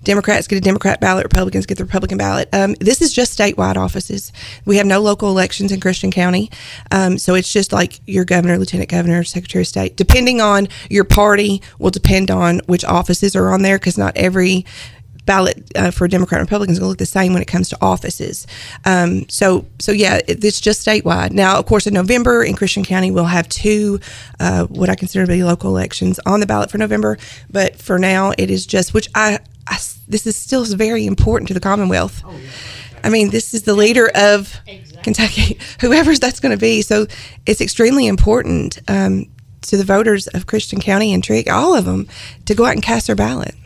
Democrats get a Democrat ballot, Republicans get the Republican ballot. This is just statewide offices. We have no local elections in Christian County. So it's just like your governor, lieutenant governor, secretary of state. Depending on your party will depend on which offices are on there, because not every ballot for Democrat and Republicans will look the same when it comes to offices. So yeah, it's just statewide. Now, of course, in November in Christian County, we'll have two what I consider to be local elections on the ballot for November. But for now, it is just, which this is still very important to the Commonwealth. Oh, yeah. I mean, this is the leader of Kentucky, whoever's that's going to be. So it's extremely important to the voters of Christian County and Trigg, all of them, to go out and cast their ballot.